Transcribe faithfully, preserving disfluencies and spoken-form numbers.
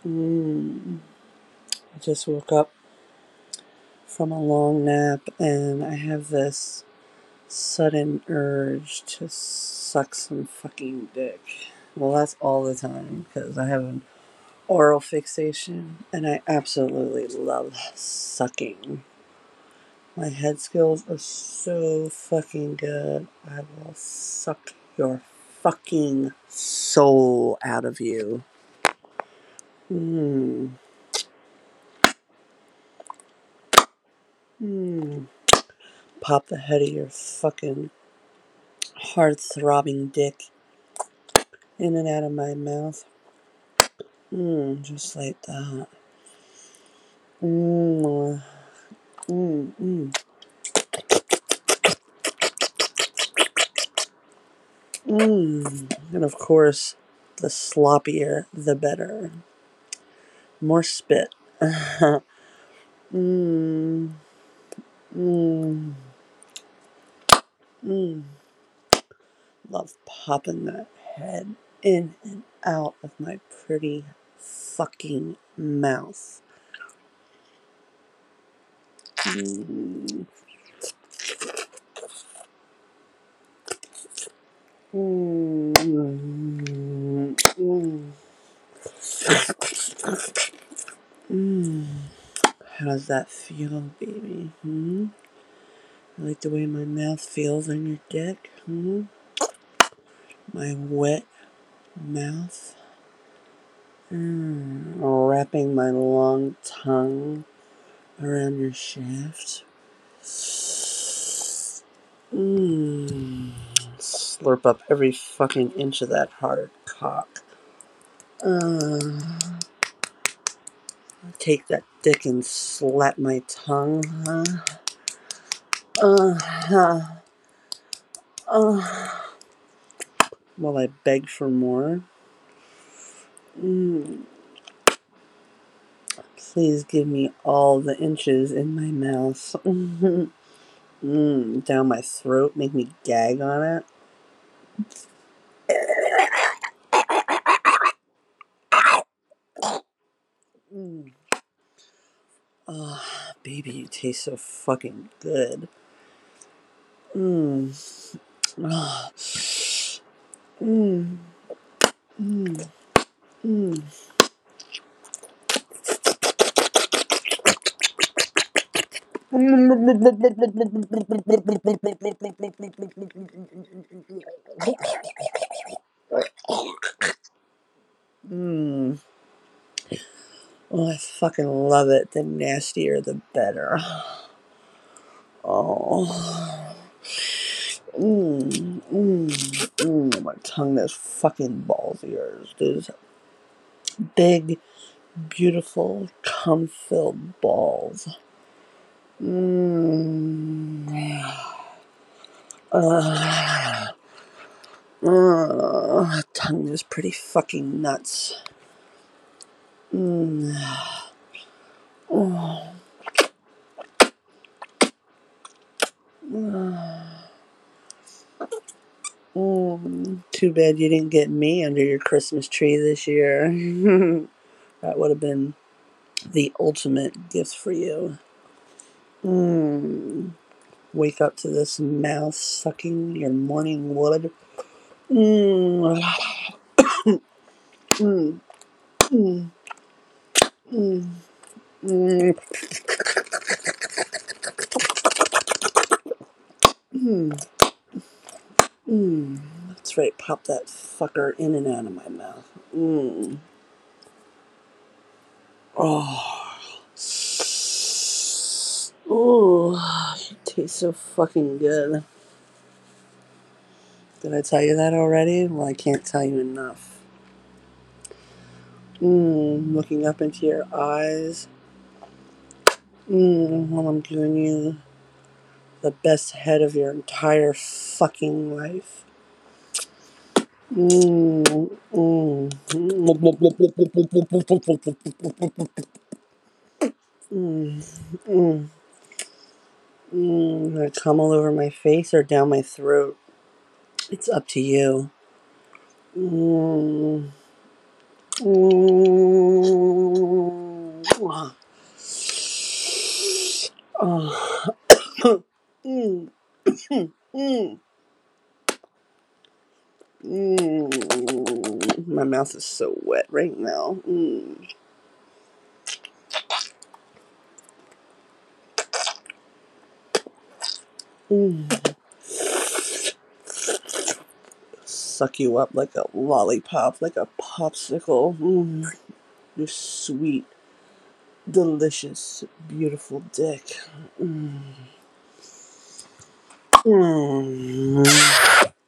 Mm. I just woke up from a long nap and I have this sudden urge to suck some fucking dick. Well, that's all the time because I have an oral fixation and I absolutely love sucking. My head skills are so fucking good. I will suck your fucking soul out of you. Mmm. Mmm. Pop the head of your fucking heart-throbbing dick in and out of my mouth. Mmm, just like that. Mmm. Mmm, mmm. Mmm. And of course, the sloppier, the better. More spit. Mmm. Mmm. Mmm. Love popping that head in and out of my pretty fucking mouth. Mmm. Mmm. Mmm. Mmm. How does that feel, baby? Hmm? You like the way my mouth feels on your dick? Hmm? My wet mouth? Mm. Wrapping my long tongue around your shaft? Mmm. Slurp up every fucking inch of that hard cock. Uh, take that dick and slap my tongue, huh? Uh, huh. Uh, while I beg for more. Mm. Please give me all the inches in my mouth. Mm, down my throat, make me gag on it. Mm. Oh, baby, you taste so fucking good. Mmm. Oh. Mmm. Mmm. Mmm. Mmm. Oh, I fucking love it. The nastier, the better. Oh. Mmm. Mmm. Mmm. My tongue is fucking balls of yours. Those big, beautiful, cum-filled balls. Mmm. Uh, uh, tongue is pretty fucking nuts. Mmm. Oh. Mm. Too bad you didn't get me under your Christmas tree this year. That would have been the ultimate gift for you. Mm. Wake up to this mouth sucking your morning wood. Mm. Mm. Mm. Mm. Mm. Mm. Mm. That's right, pop that fucker in and out of my mouth. Mm. Oh. Ooh, it tastes so fucking good. Did I tell you that already? Well, I can't tell you enough. Mmm, looking up into your eyes. Mmm, while I'm giving you the best head of your entire fucking life. Mmm, mmm. Mmm, mmm. Mmm, gonna come all over my face or down my throat. It's up to you. Mmm. Mmm. Mm. My mouth is so wet right now. Mm. Mm. Suck you up like a lollipop, like a popsicle. Mm. Your sweet, delicious, beautiful dick. Mm. Mm.